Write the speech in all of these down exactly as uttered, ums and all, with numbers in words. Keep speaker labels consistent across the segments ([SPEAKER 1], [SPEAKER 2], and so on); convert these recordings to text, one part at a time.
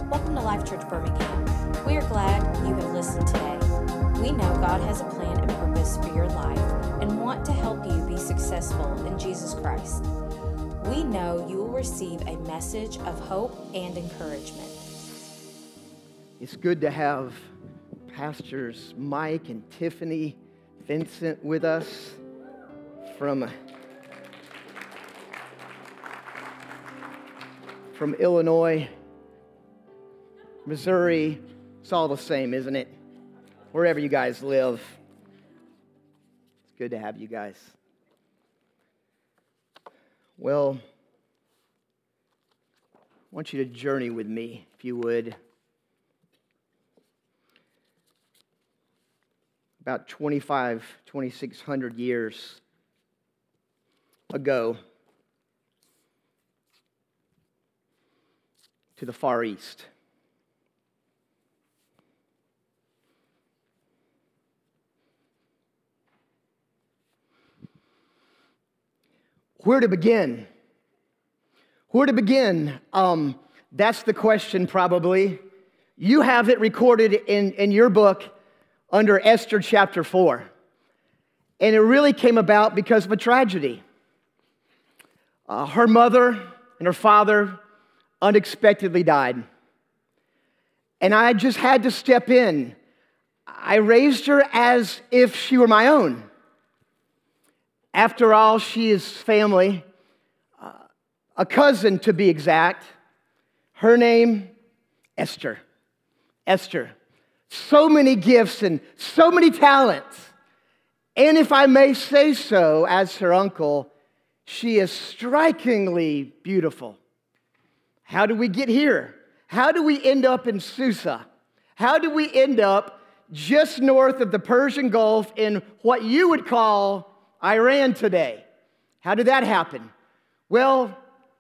[SPEAKER 1] Welcome to Life Church Birmingham. We are glad you have listened today. We know God has a plan and purpose for your life and want to help you be successful in Jesus Christ. We know you will receive a message of hope and encouragement.
[SPEAKER 2] It's good to have Pastors Mike and Tiffany Vincent with us from, from Illinois, Missouri. It's all the same, isn't it? Wherever you guys live. It's good to have you guys. Well, I want you to journey with me, if you would. About twenty-five, twenty-six hundred years ago, to the Far East. Where to begin? Where to begin? Um, that's the question, probably. You have it recorded in, in your book under Esther chapter four. And it really came about because of a tragedy. Uh, her mother and her father unexpectedly died. And I just had to step in. I raised her as if she were my own. After all, she is family, uh, a cousin to be exact. Her name, Esther. Esther. So many gifts and so many talents. And if I may say so, as her uncle, she is strikingly beautiful. How do we get here? How do we end up in Susa? How do we end up just north of the Persian Gulf in what you would call Iran today? How did that happen? Well,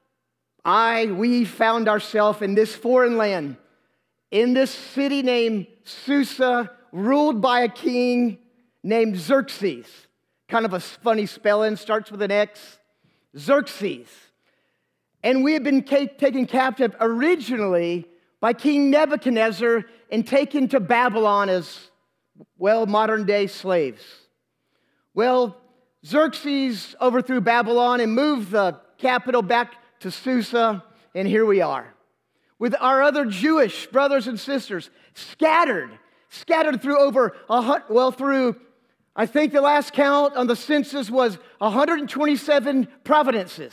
[SPEAKER 2] I, we found ourselves in this foreign land, in this city named Susa, ruled by a king named Xerxes. Kind of a funny spelling, starts with an X. Xerxes. And we had been taken captive originally by King Nebuchadnezzar and taken to Babylon as, well, modern-day slaves. Well, Xerxes overthrew Babylon and moved the capital back to Susa, and here we are. With our other Jewish brothers and sisters scattered, scattered through over, a, well, through, I think the last count on the census was one hundred twenty-seven provinces.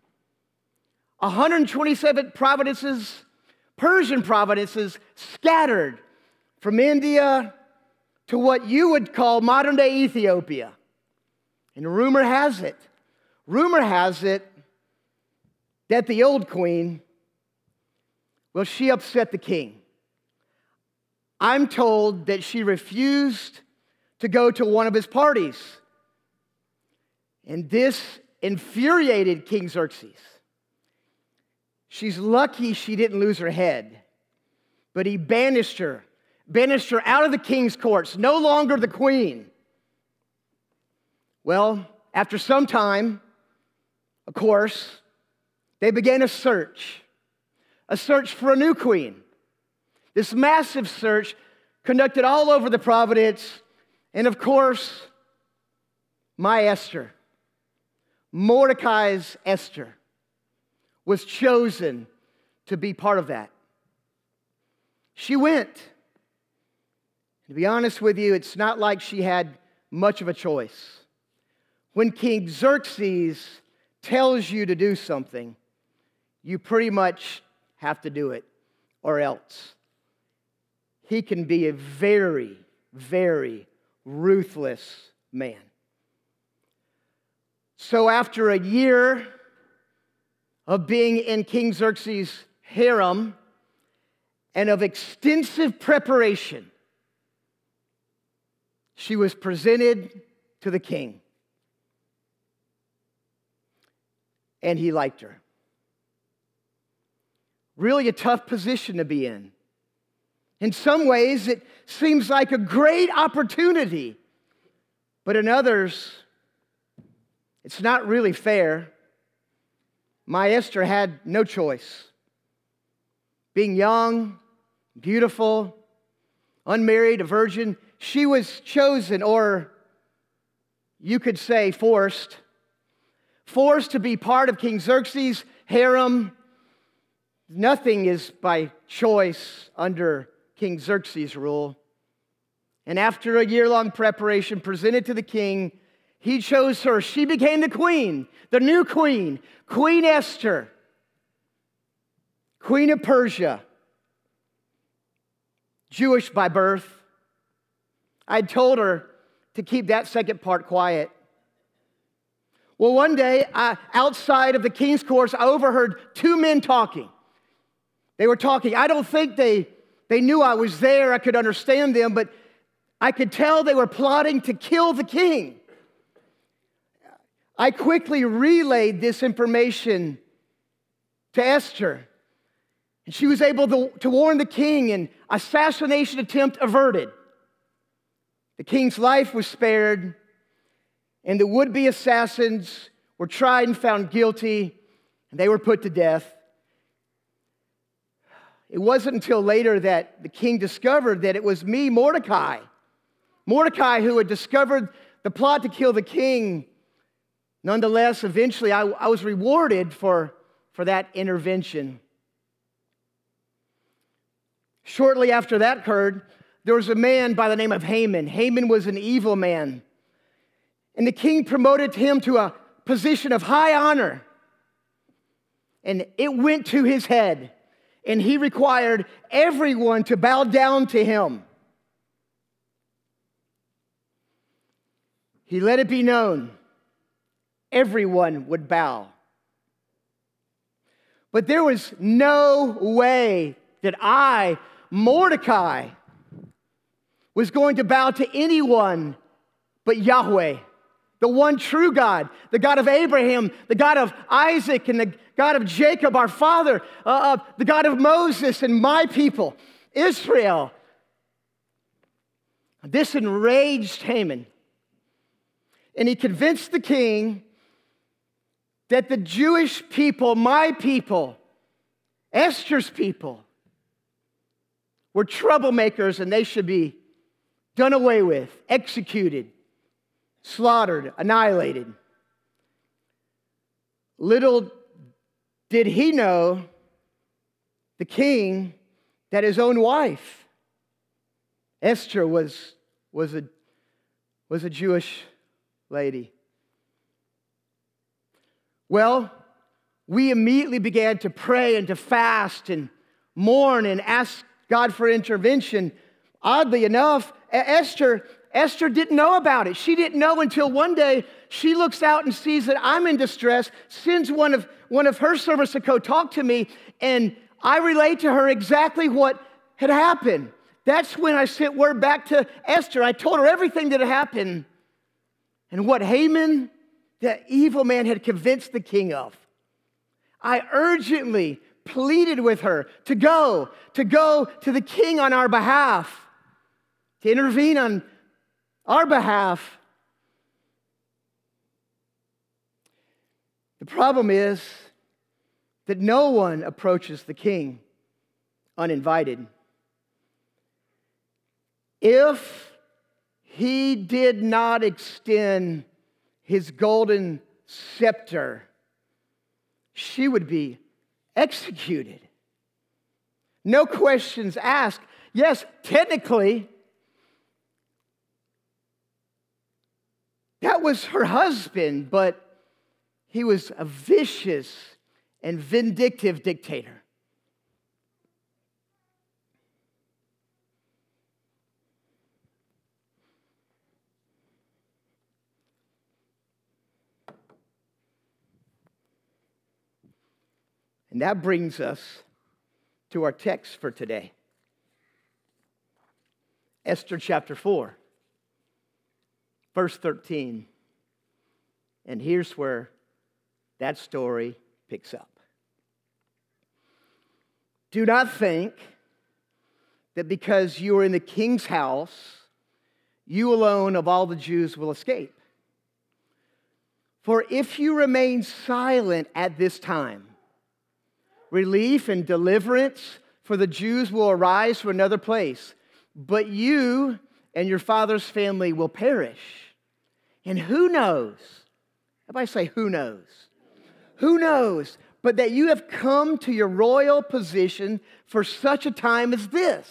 [SPEAKER 2] one hundred twenty-seven provinces, Persian provinces, scattered from India to what you would call modern-day Ethiopia. And rumor has it, rumor has it that the old queen, well, she upset the king. I'm told that she refused to go to one of his parties. And this infuriated King Xerxes. She's lucky she didn't lose her head, but he banished her, banished her out of the king's courts, no longer the queen. Well, after some time, of course, they began a search, a search for a new queen. This massive search conducted all over the province, and of course, my Esther, Mordecai's Esther, was chosen to be part of that. She went. To be honest with you, it's not like she had much of a choice. When King Xerxes tells you to do something, you pretty much have to do it, or else. He can be a very, very ruthless man. So after a year of being in King Xerxes' harem and of extensive preparation, she was presented to the king. And he liked her. Really a tough position to be in. In some ways, it seems like a great opportunity. But in others, it's not really fair. My Esther had no choice. Being young, beautiful, unmarried, a virgin. She was chosen, or you could say forced, forced to be part of King Xerxes' harem. Nothing is by choice under King Xerxes' rule. And after a year-long preparation presented to the king, he chose her. She became the queen, the new queen, Queen Esther, Queen of Persia, Jewish by birth. I told her to keep that second part quiet. Well, one day, I, outside of the king's courts, I overheard two men talking. They were talking. I don't think they, they knew I was there. I could understand them, but I could tell they were plotting to kill the king. I quickly relayed this information to Esther, and she was able to, to warn the king, and assassination attempt averted. The king's life was spared, and the would-be assassins were tried and found guilty, and they were put to death. It wasn't until later that the king discovered that it was me, Mordecai, Mordecai, who had discovered the plot to kill the king. Nonetheless, eventually, I, I was rewarded for, for that intervention. Shortly after that occurred, there was a man by the name of Haman. Haman was an evil man. And the king promoted him to a position of high honor. And it went to his head. And he required everyone to bow down to him. He let it be known everyone would bow. But there was no way that I, Mordecai, was going to bow to anyone but Yahweh, the one true God, the God of Abraham, the God of Isaac, and the God of Jacob, our father, uh, uh, the God of Moses and my people, Israel. This enraged Haman. And he convinced the king that the Jewish people, my people, Esther's people, were troublemakers and they should be done away with, executed, slaughtered, annihilated. Little did he know, the king, that his own wife, Esther, was, was, a, was a Jewish lady. Well, we immediately began to pray and to fast and mourn and ask God for intervention. Oddly enough, Esther, Esther didn't know about it. She didn't know until one day she looks out and sees that I'm in distress, sends one of, one of her servants to go talk to me, and I relate to her exactly what had happened. That's when I sent word back to Esther. I told her everything that had happened and what Haman, the evil man, had convinced the king of. I urgently pleaded with her to go, to go to the king on our behalf, to intervene on our behalf. The problem is that no one approaches the king uninvited. If he did not extend his golden scepter, she would be executed. No questions asked. Yes, technically, that was her husband, but he was a vicious and vindictive dictator. And that brings us to our text for today. Esther chapter four, verse thirteen. And here's where that story picks up. Do not think that because you are in the king's house, you alone of all the Jews will escape. For if you remain silent at this time, relief and deliverance for the Jews will arise from another place, but you and your father's family will perish. And who knows? Everybody say, who knows? Who knows? But that you have come to your royal position for such a time as this.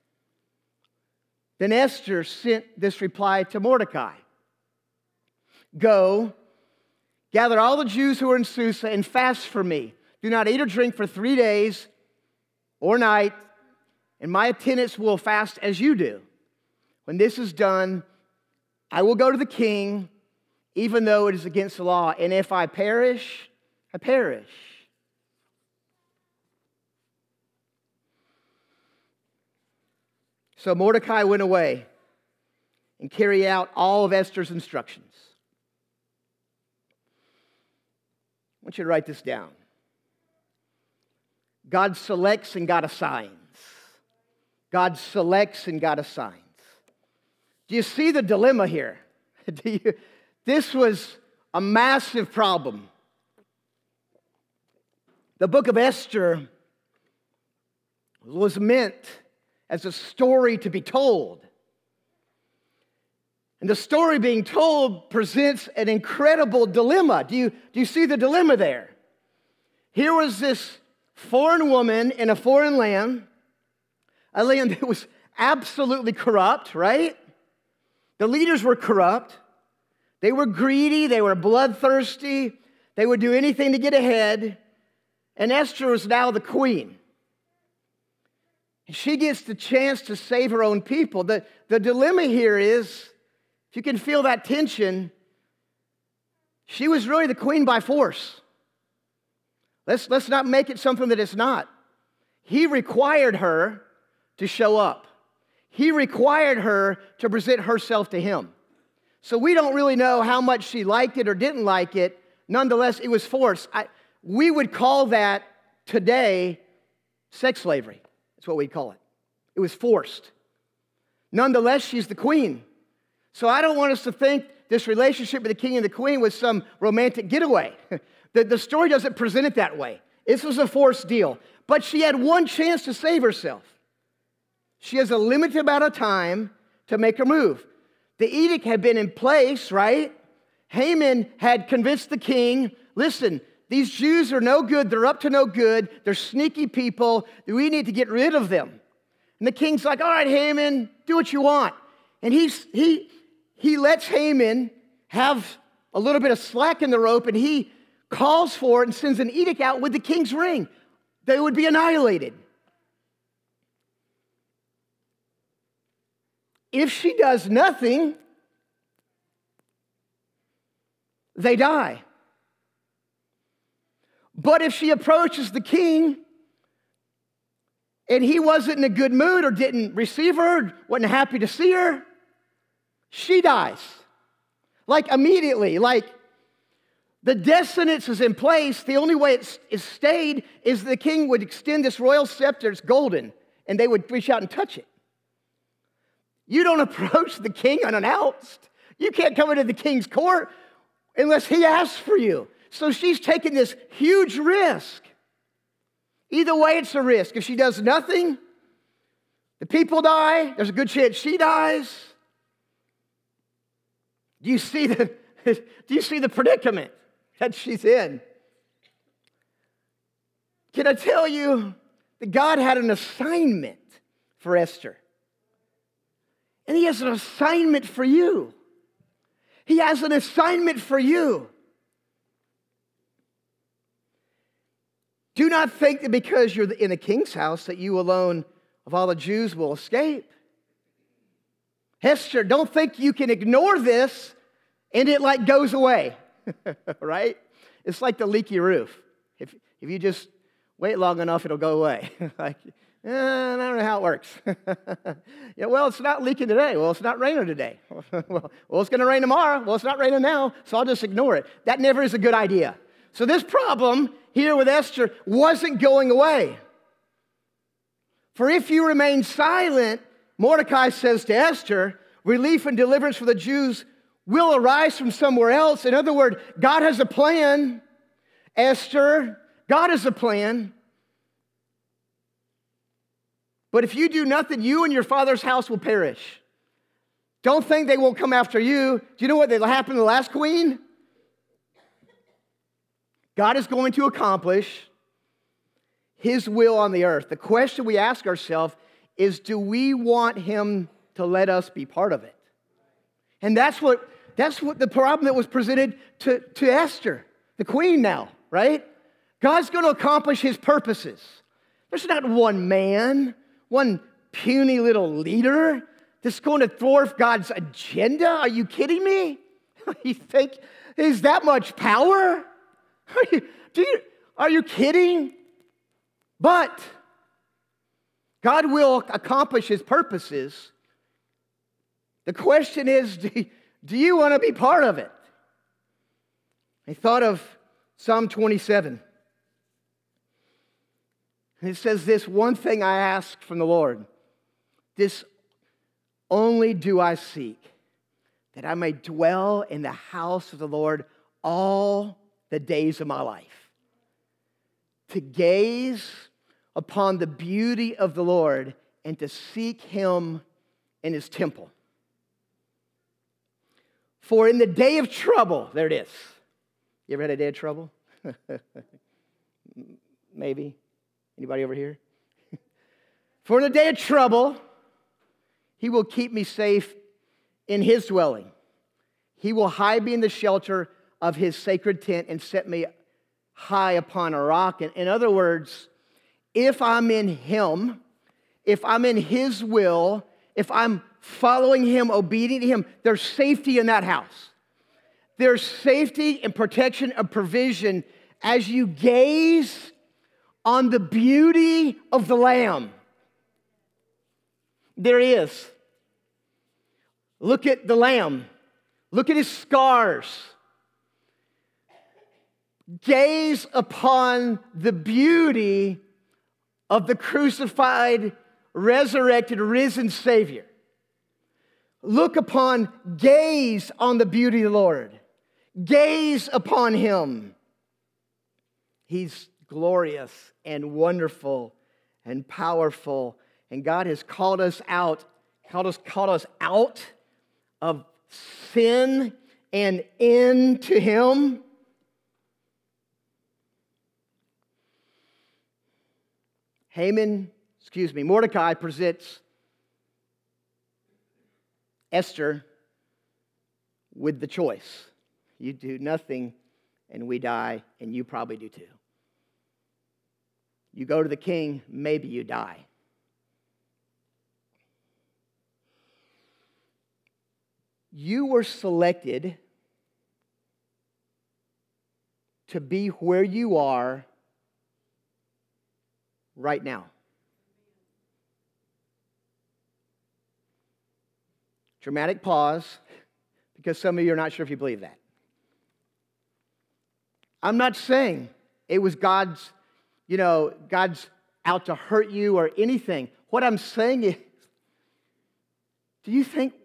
[SPEAKER 2] Then Esther sent this reply to Mordecai. Go, gather all the Jews who are in Susa and fast for me. Do not eat or drink for three days or night, and my attendants will fast as you do. When this is done, I will go to the king, even though it is against the law. And if I perish, I perish. So Mordecai went away and carried out all of Esther's instructions. I want you to write this down. God selects and God assigns. God selects and God assigns. Do you see the dilemma here? Do you, this was a massive problem. The book of Esther was meant as a story to be told. And the story being told presents an incredible dilemma. Do you, do you see the dilemma there? Here was this foreign woman in a foreign land, a land that was absolutely corrupt, right? The leaders were corrupt. They were greedy. They were bloodthirsty. They would do anything to get ahead. And Esther was now the queen. And she gets the chance to save her own people. The, the dilemma here is, if you can feel that tension, she was really the queen by force. Let's, let's not make it something that it's not. He required her to show up. He required her to present herself to him. So we don't really know how much she liked it or didn't like it. Nonetheless, it was forced. I, we would call that today sex slavery. That's what we'd call it. It was forced. Nonetheless, she's the queen. So I don't want us to think this relationship with the king and the queen was some romantic getaway. The, the story doesn't present it that way. This was a forced deal. But she had one chance to save herself. She has a limited amount of time to make her move. The edict had been in place, right? Haman had convinced the king, listen, these Jews are no good. They're up to no good. They're sneaky people. We need to get rid of them. And the king's like, all right, Haman, do what you want. And he's, he, he lets Haman have a little bit of slack in the rope, and he calls for it and sends an edict out with the king's ring. They would be annihilated. If she does nothing, they die. But if she approaches the king and he wasn't in a good mood or didn't receive her, wasn't happy to see her, she dies. Like immediately, like the death sentence is in place. The only way it, it stayed is the king would extend this royal scepter, it's golden, and they would reach out and touch it. You don't approach the king unannounced. You can't come into the king's court unless he asks for you. So she's taking this huge risk. Either way, it's a risk. If she does nothing, the people die. There's a good chance she dies. Do you see the, do you see the predicament that she's in? Can I tell you that God had an assignment for Esther? And he has an assignment for you. He has an assignment for you. Do not think that because you're in the king's house that you alone of all the Jews will escape. Esther, don't think you can ignore this and it like goes away, right? It's like the leaky roof. If, if you just wait long enough, it'll go away. Like, eh, I don't know how it works. Yeah, well, it's not leaking today. Well, it's not raining today. well, well, it's going to rain tomorrow. Well, it's not raining now, so I'll just ignore it. That never is a good idea. So this problem here with Esther wasn't going away. For if you remain silent, Mordecai says to Esther, relief and deliverance for the Jews will arise from somewhere else. In other words, God has a plan. Esther, God has a plan. But if you do nothing, you and your father's house will perish. Don't think they won't come after you. Do you know what happened to the last queen? God is going to accomplish his will on the earth. The question we ask ourselves is, do we want him to let us be part of it? And that's what, that's what the problem that was presented to, to Esther, the queen now, right? God's going to accomplish his purposes. There's not one man, one puny little leader that's going to thwart God's agenda. Are you kidding me? You think, is that much power? Are you, do you, are you kidding? But God will accomplish his purposes. The question is, do, do you want to be part of it? I thought of Psalm twenty-seven. And it says this, one thing I ask from the Lord, this only do I seek, that I may dwell in the house of the Lord all the days of my life, to gaze upon the beauty of the Lord and to seek him in his temple. For in the day of trouble, there it is. You ever had a day of trouble? Maybe. Anybody over here? For in the day of trouble, he will keep me safe in his dwelling. He will hide me in the shelter of his sacred tent and set me high upon a rock. And in other words, if I'm in him, if I'm in his will, if I'm following him, obedient to him, there's safety in that house. There's safety and protection and provision as you gaze on the beauty of the Lamb. There he is. Look at the Lamb. Look at his scars. Gaze upon the beauty of the crucified, resurrected, risen Savior. Look upon, gaze on the beauty of the Lord. Gaze upon him. He's glorious and wonderful and powerful. And God has called us out, called us, called us out of sin and into him. Haman, excuse me, Mordecai presents Esther with the choice. You do nothing and we die, and you probably do too. You go to the king, maybe you die. You were selected to be where you are right now. Dramatic pause, because some of you are not sure if you believe that. I'm not saying it was God's, you know, God's out to hurt you or anything. What I'm saying is, do you think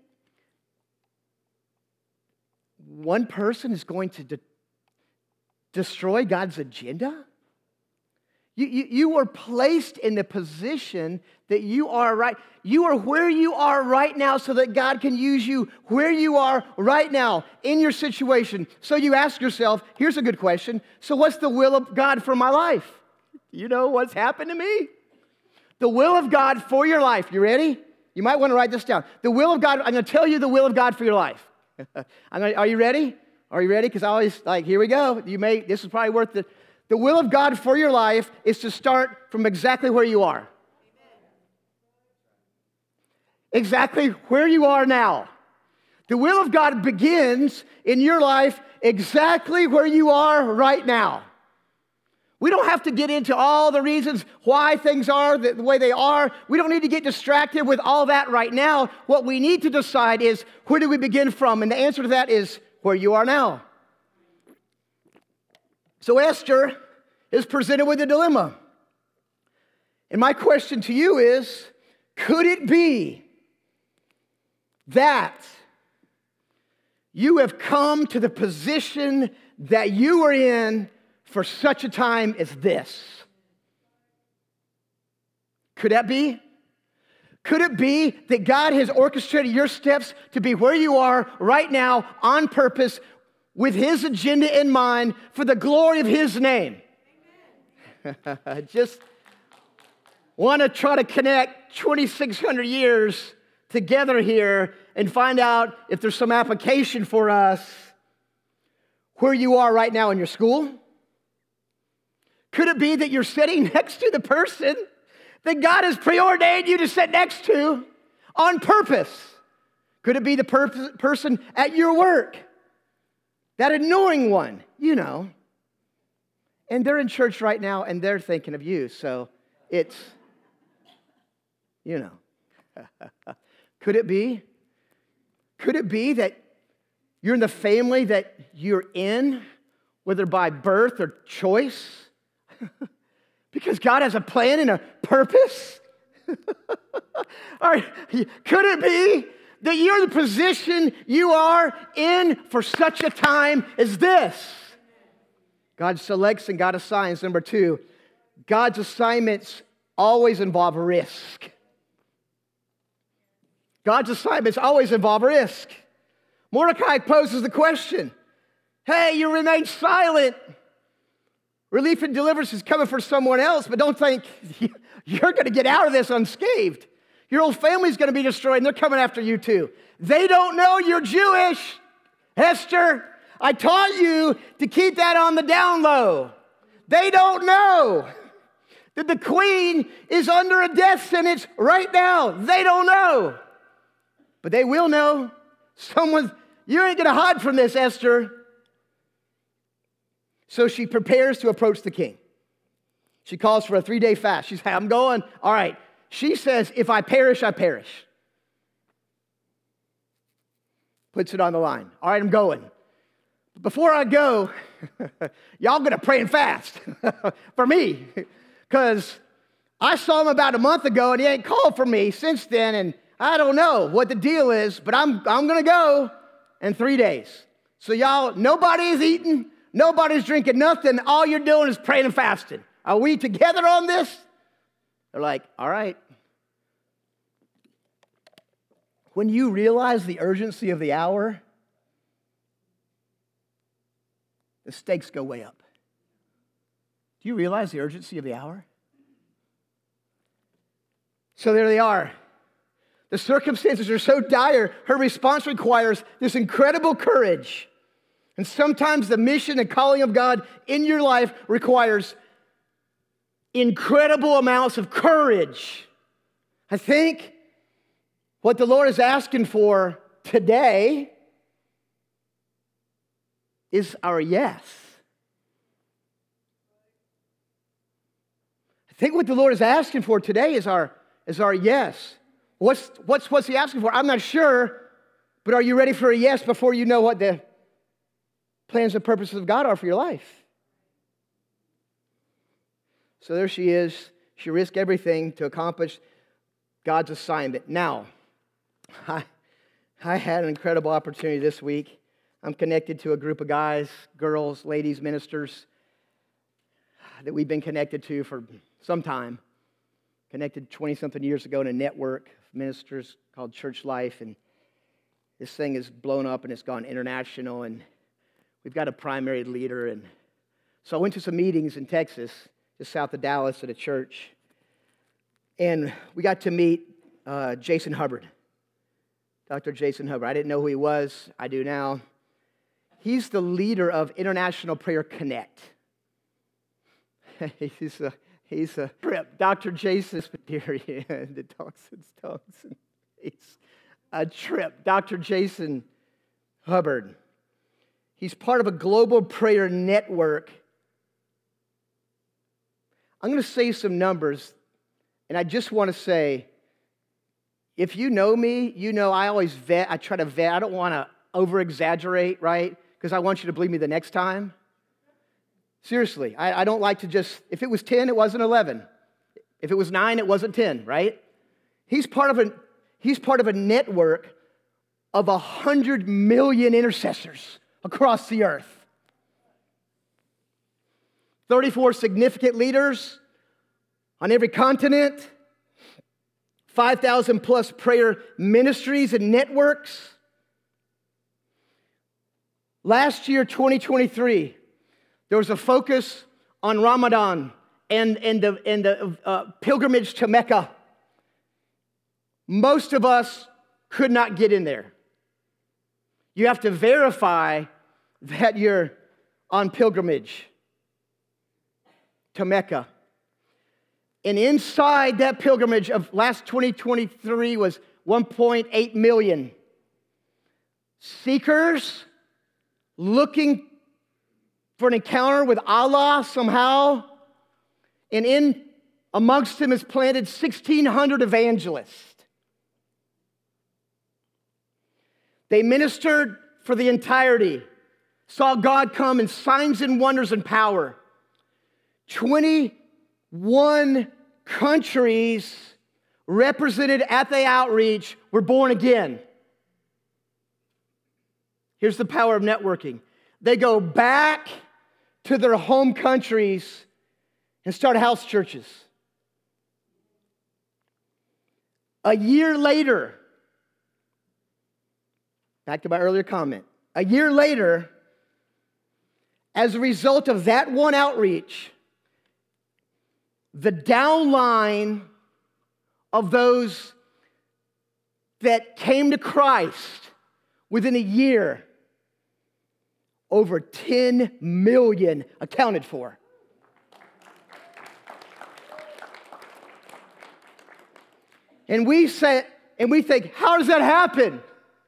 [SPEAKER 2] one person is going to de- destroy God's agenda? You, you, you were placed in the position that you are right. You are where you are right now so that God can use you where you are right now in your situation. So you ask yourself, here's a good question. So what's the will of God for my life? You know what's happened to me? The will of God for your life. You ready? You might want to write this down. The will of God, I'm going to tell you the will of God for your life. I'm gonna, are you ready? Are you ready? Because I always, like, here we go. You may, this is probably worth it. The will of God for your life is to start from exactly where you are. Exactly where you are now. The will of God begins in your life exactly where you are right now. We don't have to get into all the reasons why things are the way they are. We don't need to get distracted with all that right now. What we need to decide is, where do we begin from? And the answer to that is where you are now. So Esther is presented with a dilemma. And my question to you is, could it be that you have come to the position that you are in for such a time as this? Could that be? Could it be that God has orchestrated your steps to be where you are right now on purpose with His agenda in mind for the glory of His name? Just want to try to connect twenty-six hundred years together here and find out if there's some application for us where you are right now in your school. Could it be that you're sitting next to the person that God has preordained you to sit next to on purpose? Could it be the per- person at your work, that annoying one, you know? And they're in church right now and they're thinking of you, so it's, you know. Could it be? Could it be that you're in the family that you're in, whether by birth or choice? Because God has a plan and a purpose? Or could it be that you're the position you are in for such a time as this? God selects and God assigns. Number two, God's assignments always involve risk. God's assignments always involve risk. Mordecai poses the question, hey, you remain silent. Relief and deliverance is coming for someone else, but don't think you're going to get out of this unscathed. Your whole family's going to be destroyed, and they're coming after you too. They don't know you're Jewish, Esther. I taught you to keep that on the down low. They don't know that the queen is under a death sentence right now. They don't know. But they will know. Someone, you ain't going to hide from this, Esther. So she prepares to approach the king. She calls for a three-day fast. She's, I'm going. All right. She says, if I perish, I perish. Puts it on the line. All right, I'm going. Before I go, y'all going to pray and fast for me. Because I saw him about a month ago, and he ain't called for me since then, and I don't know what the deal is, but I'm, I'm going to go in three days. So y'all, nobody's eating. Nobody's drinking nothing. All you're doing is praying and fasting. Are we together on this? They're like, all right. When you realize the urgency of the hour, the stakes go way up. Do you realize the urgency of the hour? So there they are. The circumstances are so dire, her response requires this incredible courage. And sometimes the mission and calling of God in your life requires incredible amounts of courage. I think what the Lord is asking for today is our yes. I think what the Lord is asking for today is our, is our yes. What's, what's, what's He asking for? I'm not sure, but are you ready for a yes before you know what the plans and purposes of God are for your life? So there she is. She risked everything to accomplish God's assignment. Now, I, I had an incredible opportunity this week. I'm connected to a group of guys, girls, ladies, ministers that we've been connected to for some time. Connected twenty-something years ago in a network of ministers called Church Life. And this thing has blown up and it's gone international. And we've got a primary leader. And so I went to some meetings in Texas, just south of Dallas at a church. And we got to meet uh, Jason Hubbard, Doctor Jason Hubbard. I didn't know who he was. I do now. He's the leader of International Prayer Connect. he's a he's a trip. Doctor Jason Spadiri and the Thompson's Thompson. He's a trip. Doctor Jason Hubbard. He's part of a global prayer network. I'm going to say some numbers, and I just want to say, if you know me, you know I always vet. I try to vet. I don't want to over-exaggerate, right? Because I want you to believe me the next time. Seriously, I, I don't like to just, if it was ten, it wasn't eleven. If it was nine, it wasn't ten, right? He's part of a, he's part of a network of one hundred million intercessors across the earth. thirty-four significant leaders on every continent. five thousand plus prayer ministries and networks. Last year, twenty twenty-three, there was a focus on Ramadan and, and the, and the uh, pilgrimage to Mecca. Most of us could not get in there. You have to verify that you're on pilgrimage to Mecca. And inside that pilgrimage of last twenty twenty-three was one point eight million seekers looking for an encounter with Allah somehow. And in amongst them is planted sixteen hundred evangelists. They ministered for the entirety, saw God come in signs and wonders and power. twenty-one countries represented at the outreach were born again. Here's the power of networking. They go back to their home countries and start house churches. A year later, back to my earlier comment, a year later, as a result of that one outreach, the downline of those that came to Christ within a year, over ten million accounted for. And we say, and we think, how does that happen?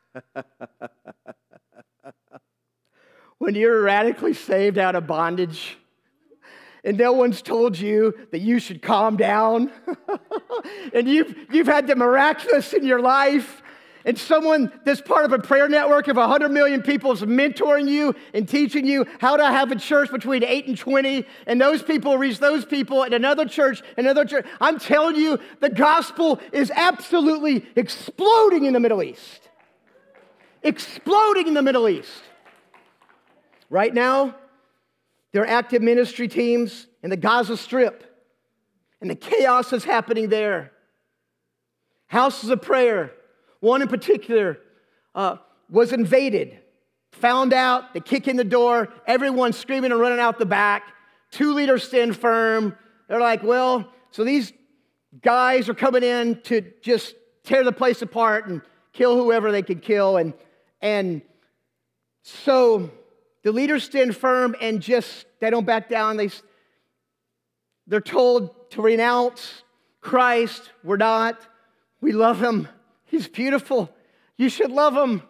[SPEAKER 2] When you're radically saved out of bondage and no one's told you that you should calm down and you've, you've had the miraculous in your life and someone that's part of a prayer network of one hundred million people is mentoring you and teaching you how to have a church between eight and twenty, and those people reach those people at another church, another church. I'm telling you, the gospel is absolutely exploding in the Middle East. Exploding in the Middle East. Right now, there are active ministry teams in the Gaza Strip, and the chaos is happening there. Houses of prayer. One in particular uh, was invaded, found out, they kick in the door, everyone's screaming and running out the back. Two leaders stand firm. They're like, well, so these guys are coming in to just tear the place apart and kill whoever they can kill. And, and so the leaders stand firm and just, they don't back down. They, they're told to renounce Christ. We're not. We love him. He's beautiful. You should love him.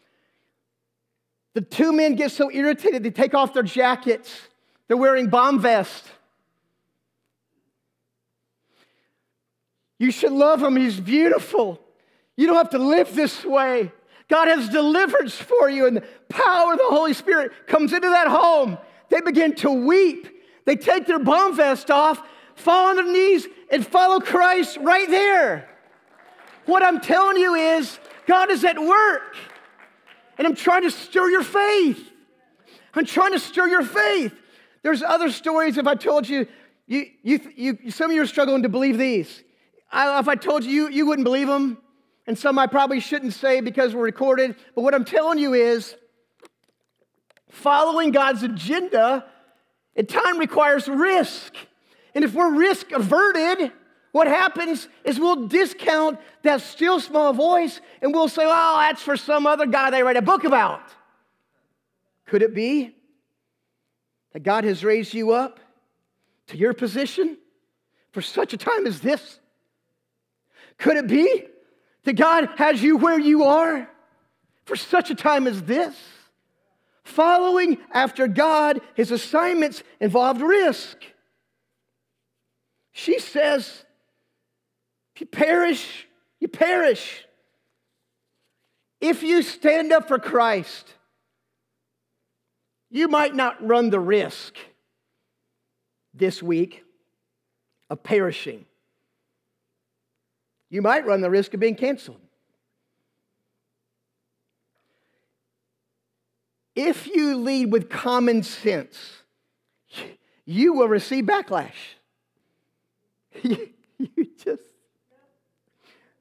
[SPEAKER 2] The two men get so irritated, they take off their jackets. They're wearing bomb vests. You should love him. He's beautiful. You don't have to live this way. God has deliverance for you, and the power of the Holy Spirit comes into that home. They begin to weep. They take their bomb vest off, fall on their knees, and follow Christ right there. What I'm telling you is, God is at work. And I'm trying to stir your faith. I'm trying to stir your faith. There's other stories. If I told you, you, you, you some of you are struggling to believe these. I, if I told you, you, you wouldn't believe them. And some I probably shouldn't say because we're recorded. But what I'm telling you is, following God's agenda at times requires risk. And if we're risk averted, what happens is we'll discount that still small voice and we'll say, oh, that's for some other guy they write a book about. Could it be that God has raised you up to your position for such a time as this? Could it be that God has you where you are for such a time as this? Following after God, his assignments involved risk. She says, if you perish, you perish. If you stand up for Christ, you might not run the risk this week of perishing. You might run the risk of being canceled. If you lead with common sense, you will receive backlash. You just,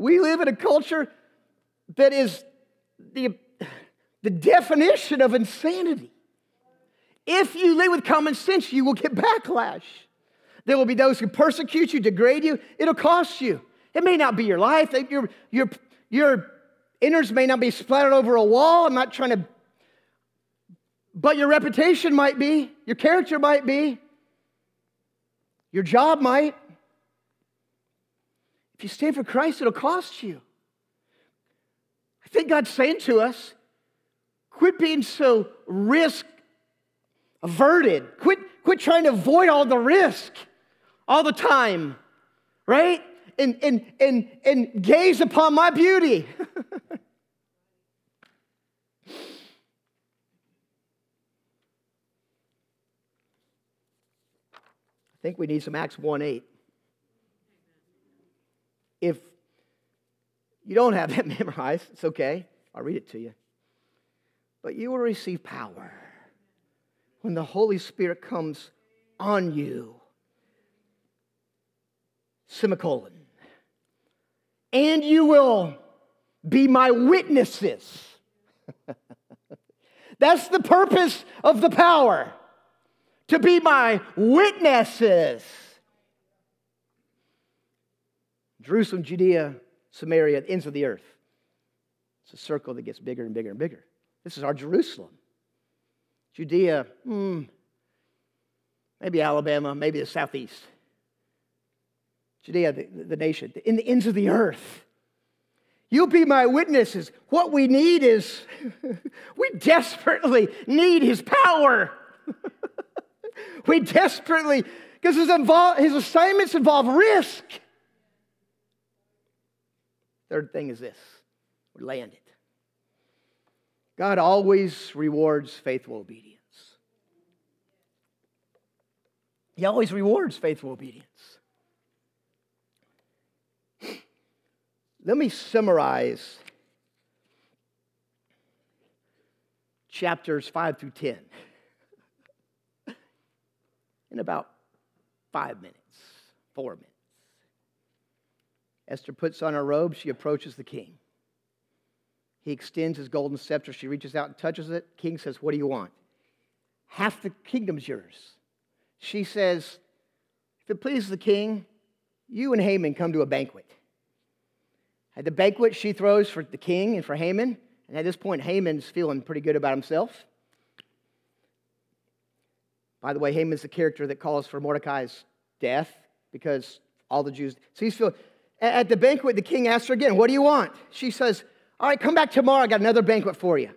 [SPEAKER 2] We live in a culture that is the, the definition of insanity. If you live with common sense, you will get backlash. There will be those who persecute you, degrade you. It'll cost you. It may not be your life. Your, your, your innards may not be splattered over a wall. I'm not trying to, but your reputation might be. Your character might be. Your job might. If you stand for Christ, it'll cost you. I think God's saying to us, quit being so risk averted. Quit, quit trying to avoid all the risk all the time, right? And, and, and, and gaze upon my beauty. I think we need some Acts one eight. If you don't have that memorized, it's okay. I'll read it to you. But you will receive power when the Holy Spirit comes on you. Semicolon. And you will be my witnesses. That's the purpose of the power. To be my witnesses. Jerusalem, Judea, Samaria, the ends of the earth. It's a circle that gets bigger and bigger and bigger. This is our Jerusalem. Judea, hmm, maybe Alabama, maybe the southeast. Judea, the, the nation, in the ends of the earth. You'll be my witnesses. What we need is, we desperately need His power. We desperately, because his, involve, his assignments involve risk. Third thing is this, we land it. God always rewards faithful obedience. He always rewards faithful obedience. Let me summarize chapters five through ten in about five minutes, four minutes. Esther puts on her robe. She approaches the king. He extends his golden scepter. She reaches out and touches it. King says, what do you want? Half the kingdom's yours. She says, if it pleases the king, you and Haman come to a banquet. At the banquet, she throws for the king and for Haman. And at this point, Haman's feeling pretty good about himself. By the way, Haman's the character that calls for Mordecai's death because all the Jews... So he's feeling... At the banquet, the king asks her again, what do you want? She says, all right, come back tomorrow. I got another banquet for you.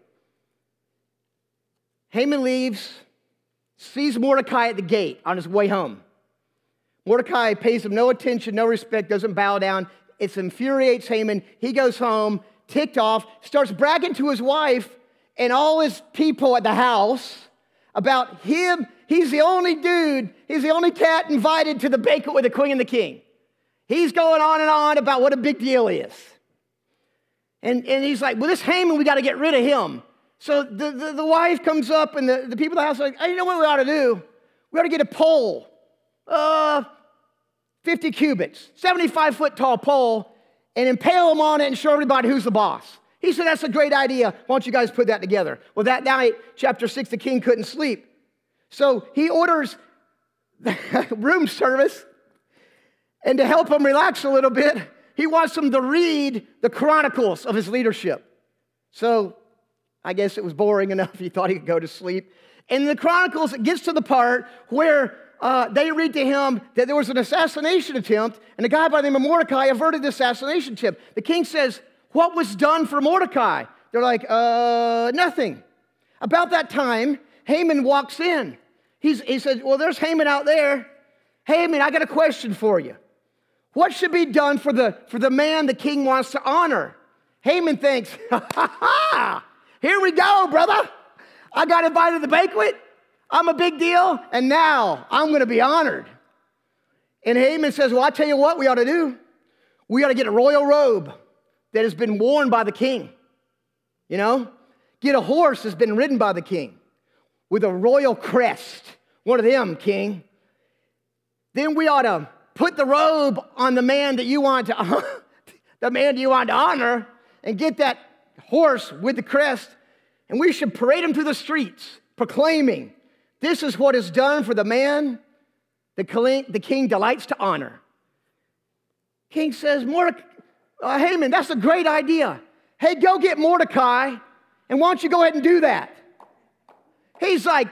[SPEAKER 2] Haman leaves, sees Mordecai at the gate on his way home. Mordecai pays him no attention, no respect, doesn't bow down. It infuriates Haman. He goes home, ticked off, starts bragging to his wife and all his people at the house about him. He's the only dude, he's the only cat invited to the banquet with the queen and the king. He's going on and on about what a big deal he is. And, and he's like, well, this Haman, we got to get rid of him. So the, the, the wife comes up and the, the people in the house are like, hey, you know what we ought to do? We ought to get a pole, uh, fifty cubits, seventy-five foot tall pole, and impale him on it and show everybody who's the boss. He said, that's a great idea. Why don't you guys put that together? Well, that night, chapter six, the king couldn't sleep. So he orders room service. And to help him relax a little bit, he wants him to read the chronicles of his leadership. So I guess it was boring enough he thought he could go to sleep. And in the chronicles, it gets to the part where uh, they read to him that there was an assassination attempt, and a guy by the name of Mordecai averted the assassination attempt. The king says, what was done for Mordecai? They're like, uh, nothing. About that time, Haman walks in. He's, he says, well, there's Haman out there. Haman, I got a question for you. What should be done for the, for the man the king wants to honor? Haman thinks, ha, ha, ha, here we go, brother. I got invited to the banquet. I'm a big deal, and now I'm going to be honored. And Haman says, well, I tell you what we ought to do. We ought to get a royal robe that has been worn by the king. You know? Get a horse that's been ridden by the king with a royal crest. One of them, king. Then we ought to put the robe on the man that you want to, the man you want to honor, and get that horse with the crest, and we should parade him through the streets, proclaiming, this is what is done for the man the king delights to honor. King says, Mordecai, uh, Haman, that's a great idea. Hey, go get Mordecai, and why don't you go ahead and do that? He's like,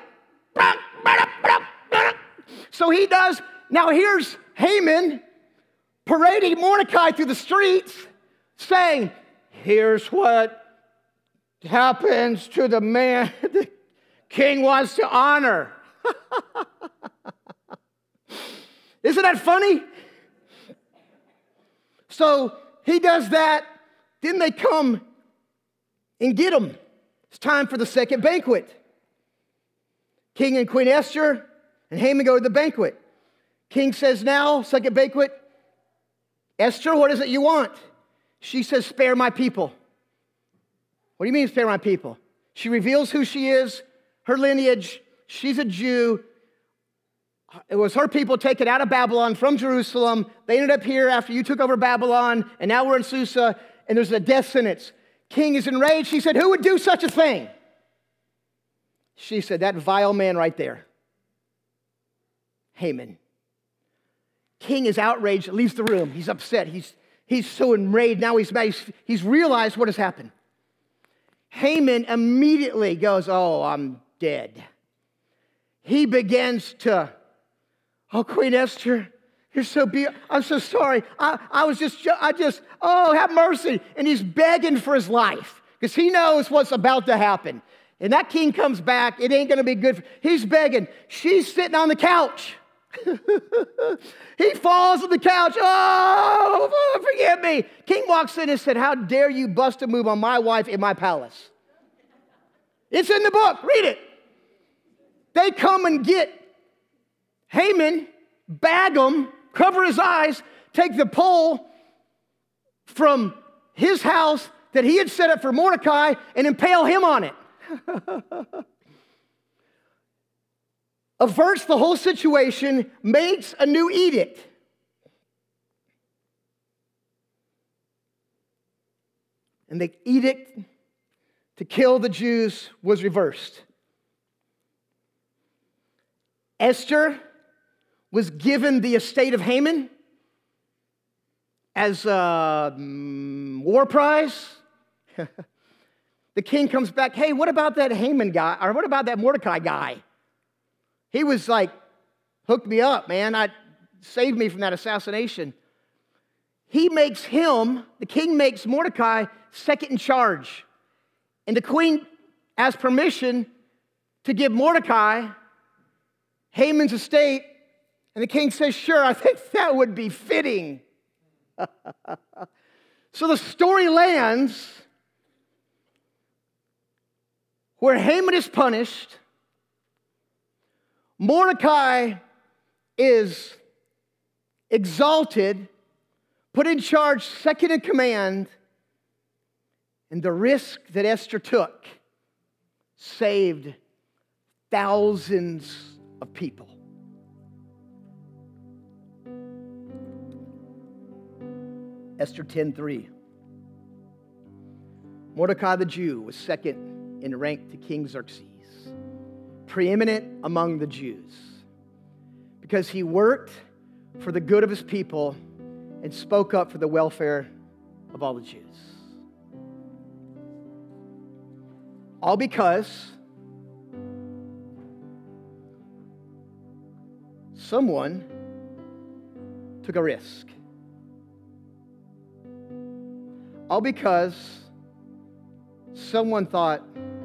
[SPEAKER 2] so he does. Now here's Haman parading Mordecai through the streets, saying, here's what happens to the man the king wants to honor. Isn't that funny? So he does that. Then they come and get him. It's time for the second banquet. King and Queen Esther and Haman go to the banquet. King says, now, second banquet, Esther, what is it you want? She says, spare my people. What do you mean, spare my people? She reveals who she is, her lineage. She's a Jew. It was her people taken out of Babylon from Jerusalem. They ended up here after you took over Babylon, and now we're in Susa, and there's a death sentence. King is enraged. He said, who would do such a thing? She said, that vile man right there, Haman. King is outraged, leaves the room. He's upset. He's, he's so enraged. Now he's mad. He's, he's realized what has happened. Haman immediately goes, oh, I'm dead. He begins to, oh, Queen Esther, you're so beautiful. I'm so sorry. I, I was just, I just, oh, have mercy. And he's begging for his life because he knows what's about to happen. And that king comes back. It ain't going to be good. For, he's begging. She's sitting on the couch. He falls on the couch. Oh, forgive me. King walks in and said, how dare you bust a move on my wife in my palace? It's in the book. Read it. They come and get Haman, bag him, cover his eyes, take the pole from his house that he had set up for Mordecai and impale him on it. Averts the whole situation, makes a new edict. And the edict to kill the Jews was reversed. Esther was given the estate of Haman as a war prize. The king comes back, hey, what about that Haman guy? Or what about that Mordecai guy? He was like, hooked me up, man. I saved me from that assassination. He makes him, the king makes Mordecai second in charge. And the queen asks permission to give Mordecai Haman's estate. And the king says, sure, I think that would be fitting. So the story lands where Haman is punished. Mordecai is exalted, put in charge, second in command, and the risk that Esther took saved thousands of people. Esther ten three. Mordecai the Jew was second in rank to King Xerxes, preeminent among the Jews, because he worked for the good of his people and spoke up for the welfare of all the Jews. All because someone took a risk. All because someone thought,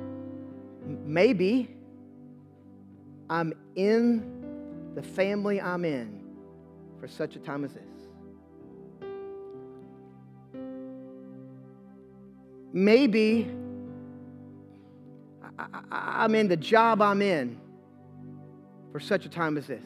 [SPEAKER 2] maybe I'm in the family I'm in for such a time as this. Maybe I, I, I'm in the job I'm in for such a time as this.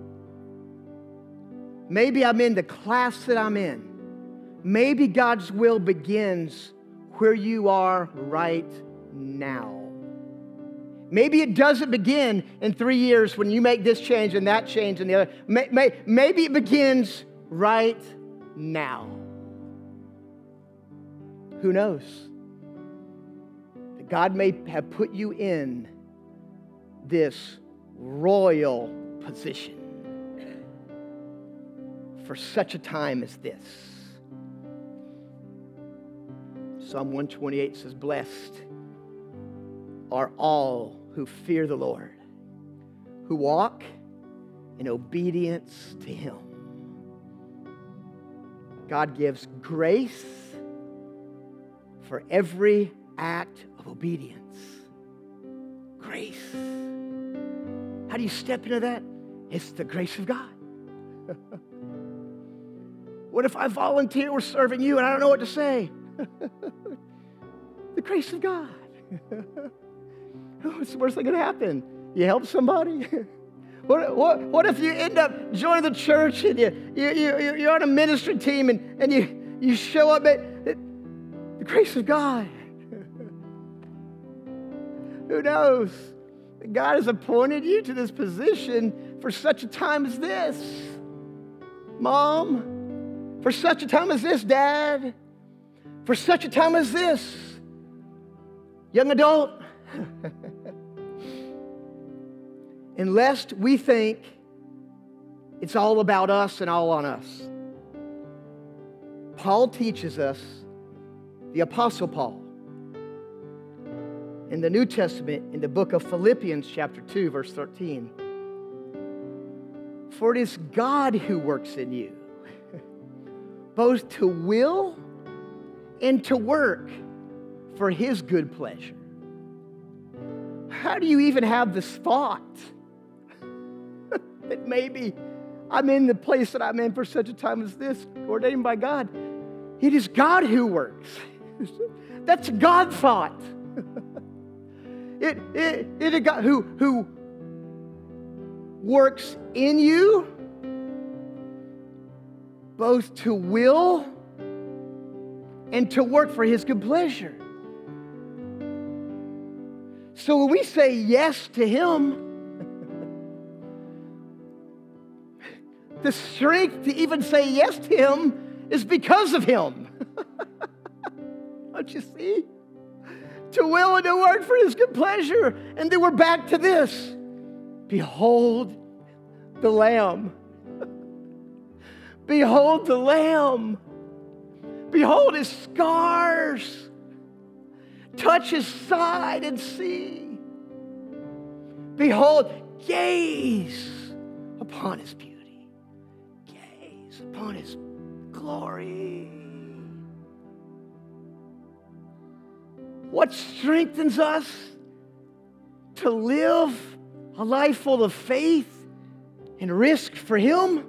[SPEAKER 2] Maybe I'm in the class that I'm in. Maybe God's will begins where you are right now. Maybe it doesn't begin in three years when you make this change and that change and the other. May, may, maybe it begins right now. Who knows? That God may have put you in this royal position for such a time as this. Psalm one twenty-eight says, blessed are all who fear the Lord, who walk in obedience to Him. God gives grace for every act of obedience. Grace. How do you step into that? It's the grace of God. What if I volunteer or serving you and I don't know what to say? The grace of God. What's the worst thing that can happen? You help somebody? What, what, what if you end up joining the church and you, you, you, you're on a ministry team and, and you, you show up at, at the grace of God? Who knows? God has appointed you to this position for such a time as this. Mom, for such a time as this, Dad, for such a time as this, young adult. And lest we think it's all about us and all on us. Paul teaches us, the Apostle Paul, in the New Testament, in the book of Philippians chapter two, verse thirteen. For it is God who works in you, both to will and to work for His good pleasure. How do you even have this thought that maybe I'm in the place that I'm in for such a time as this, ordained by God? It is God who works. That's a God thought. It, it, it is God who, who works in you, both to will and to work for His good pleasure. So when we say yes to Him, the strength to even say yes to Him is because of Him. Don't you see? To will and to work for His good pleasure. And then we're back to this. Behold the Lamb. Behold the Lamb. Behold His scars. Touch His side and see. Behold, gaze upon His beauty. Gaze upon His glory. What strengthens us to live a life full of faith and risk for Him?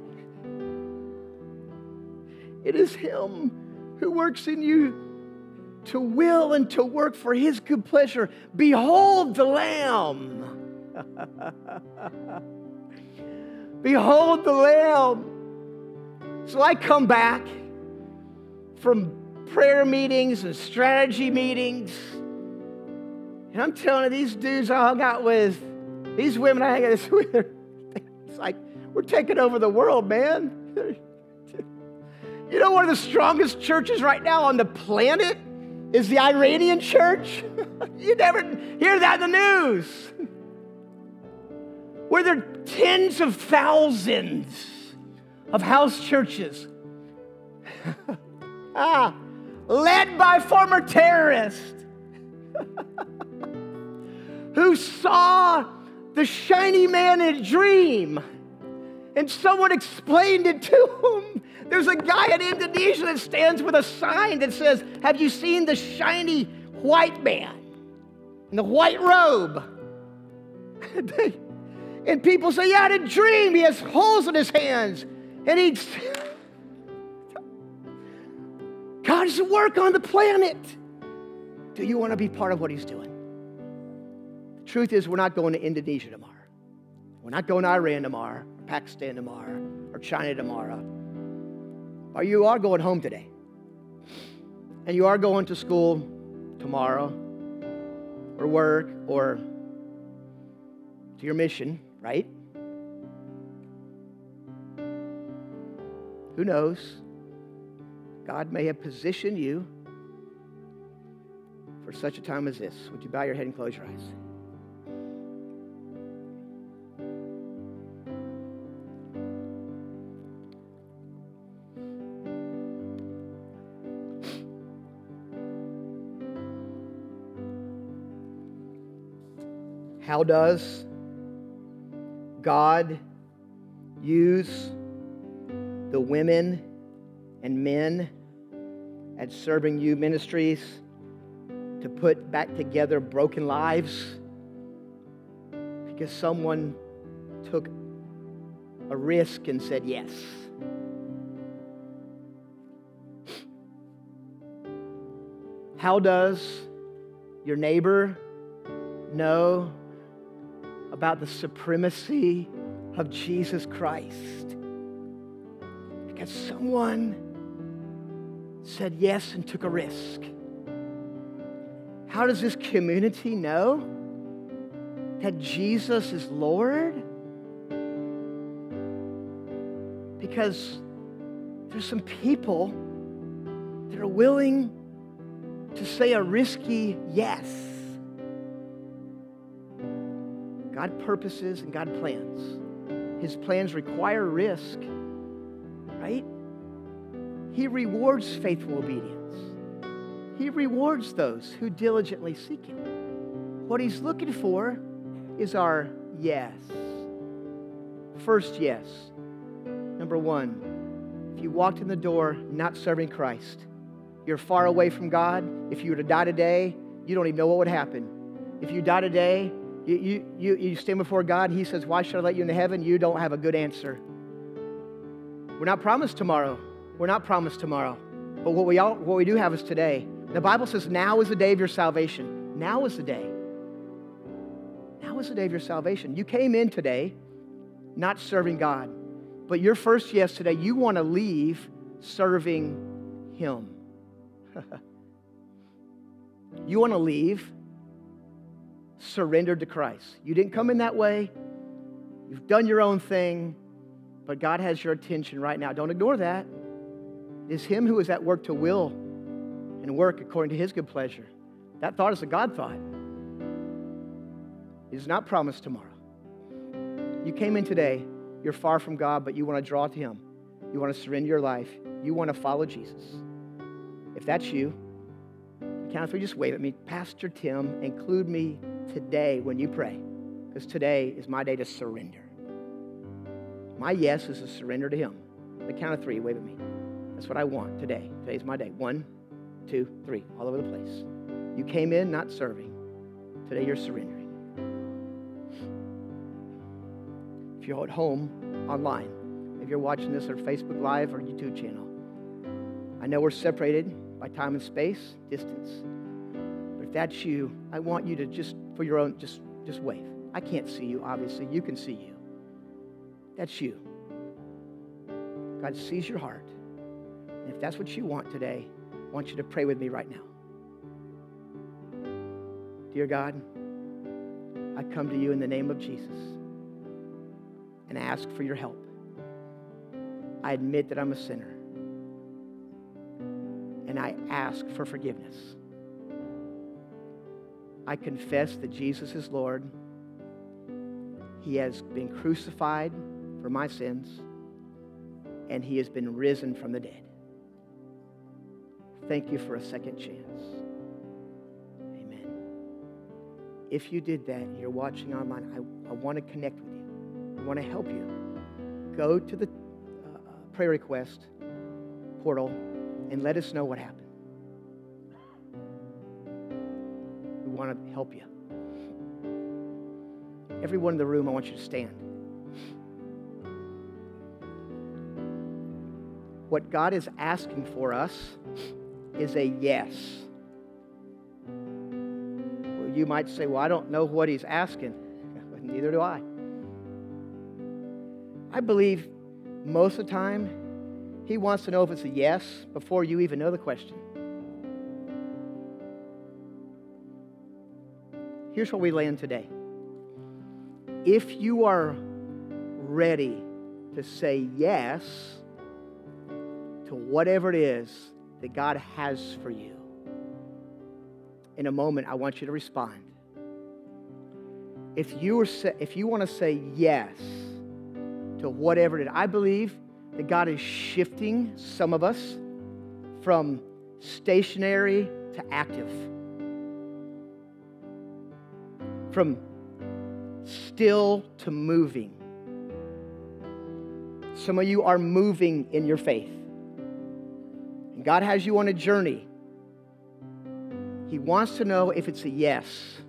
[SPEAKER 2] It is Him who works in you to will and to work for His good pleasure. Behold the Lamb. Behold the Lamb. So I come back from prayer meetings and strategy meetings, and I'm telling you, these dudes I hung out with, these women I hang out with, it's like we're taking over the world, man. You know, one of the strongest churches right now on the planet is the Iranian church. You never hear that in the news. Where there are tens of thousands of house churches. ah, led by former terrorists who saw the shiny man in a dream and someone explained it to him. There's a guy in Indonesia that stands with a sign that says, have you seen the shiny white man in the white robe? And people say, yeah, in a dream, he has holes in his hands. And he's, God's at work on the planet. Do you want to be part of what He's doing? The truth is, we're not going to Indonesia tomorrow. We're not going to Iran tomorrow, or Pakistan tomorrow, or China tomorrow. Or you are going home today. And you are going to school tomorrow, or work, or to your mission, right? Who knows? God may have positioned you for such a time as this. Would you bow your head and close your eyes? How does God use the women and men at Serving You Ministries to put back together broken lives? Because someone took a risk and said yes. How does your neighbor know about the supremacy of Jesus Christ? Because someone said yes and took a risk. How does this community know that Jesus is Lord? Because there's some people that are willing to say a risky yes. God purposes and God plans. His plans require risk, right? He rewards faithful obedience. He rewards those who diligently seek Him. What He's looking for is our yes. First yes. Number one, if you walked in the door not serving Christ, you're far away from God. If you were to die today, you don't even know what would happen. If you die today, You, you, you, you stand before God, He says, why should I let you into heaven? You don't have a good answer. We're not promised tomorrow. We're not promised tomorrow. But what we, all, what we do have is today. The Bible says now is the day of your salvation. Now is the day. Now is the day of your salvation. You came in today not serving God. But your first yes today, you want to leave serving Him. You want to leave surrendered to Christ. You didn't come in that way. You've done your own thing, but God has your attention right now. Don't ignore that. It is Him who is at work to will and work according to His good pleasure. That thought is a God thought. It is not promised tomorrow. You came in today, you're far from God, but you want to draw to Him. You want to surrender your life. You want to follow Jesus. If that's you, count of three, just wave at me. Pastor Tim, include me today when you pray, because today is my day to surrender. My yes is a surrender to Him. The count of three, wave at me. That's what I want today. Today's my day. One, two, three, all over the place. You came in not serving. Today you're surrendering. If you're at home, online, if you're watching this on Facebook Live or YouTube channel, I know we're separated by time and space, distance. But if that's you, I want you to just, for your own, just, just wave. I can't see you, obviously. You can see you. That's you. God sees your heart. And if that's what you want today, I want you to pray with me right now. Dear God, I come to you in the name of Jesus and ask for your help. I admit that I'm a sinner. And I ask for forgiveness. I confess that Jesus is Lord. He has been crucified for my sins, and He has been risen from the dead. Thank you for a second chance. Amen. If you did that and you're watching online, I, I want to connect with you. I want to help you. Go to the uh, prayer request portal and let us know what happened. We want to help you. Everyone in the room, I want you to stand. What God is asking for us is a yes. Well, you might say, well, I don't know what He's asking. Neither do I. I believe most of the time, He wants to know if it's a yes before you even know the question. Here's where we land today. If you are ready to say yes to whatever it is that God has for you, in a moment, I want you to respond. If you, are, if you want to say yes to whatever it is, I believe that God is shifting some of us from stationary to active. From still to moving. Some of you are moving in your faith. And God has you on a journey. He wants to know if it's a yes.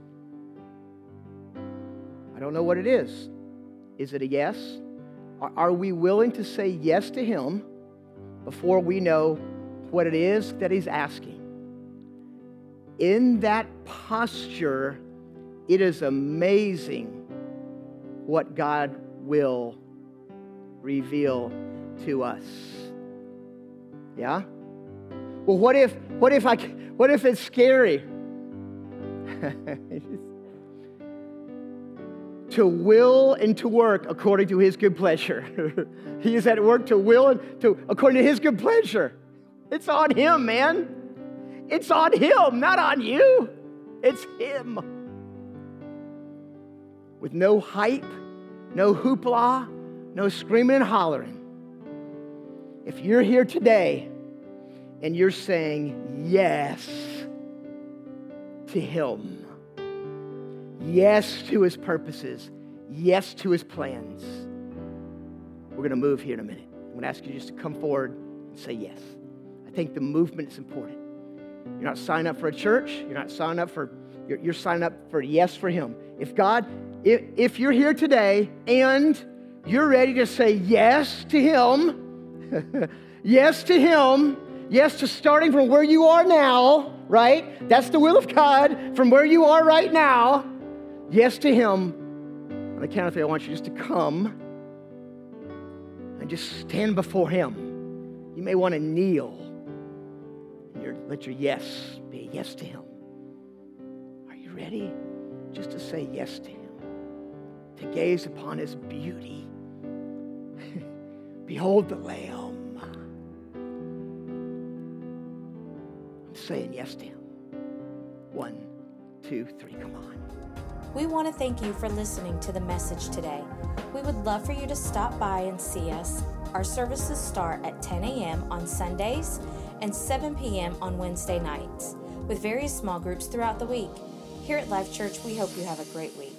[SPEAKER 2] I don't know what it is. Is it a yes? Are we willing to say yes to Him before we know what it is that He's asking? In that posture, it is amazing what God will reveal to us. Yeah? Well, what if, what if I, what if it's scary? To will and to work according to His good pleasure. He is at work to will and to according to His good pleasure. It's on Him, man. It's on Him, not on you. It's Him. With no hype, no hoopla, no screaming and hollering. If you're here today and you're saying yes to Him, yes to His purposes, yes to His plans, we're going to move here in a minute. I'm going to ask you just to come forward and say yes. I think the movement is important. You're not signing up for a church. You're not signing up for, you're, you're signing up for yes for Him. If God, if, if you're here today and you're ready to say yes to Him, yes to Him, yes to starting from where you are now, right? That's the will of God, from where you are right now. Yes to Him. On the count of three, I want you just to come and just stand before Him. You may want to kneel. And your, let your yes be a yes to Him. Are you ready? Just to say yes to Him. To gaze upon His beauty. Behold the Lamb. I'm saying yes to Him. One, two, three, come on.
[SPEAKER 1] We want to thank you for listening to the message today. We would love for you to stop by and see us. Our services start at ten a.m. on Sundays and seven p.m. on Wednesday nights, with various small groups throughout the week. Here at Life Church, we hope you have a great week.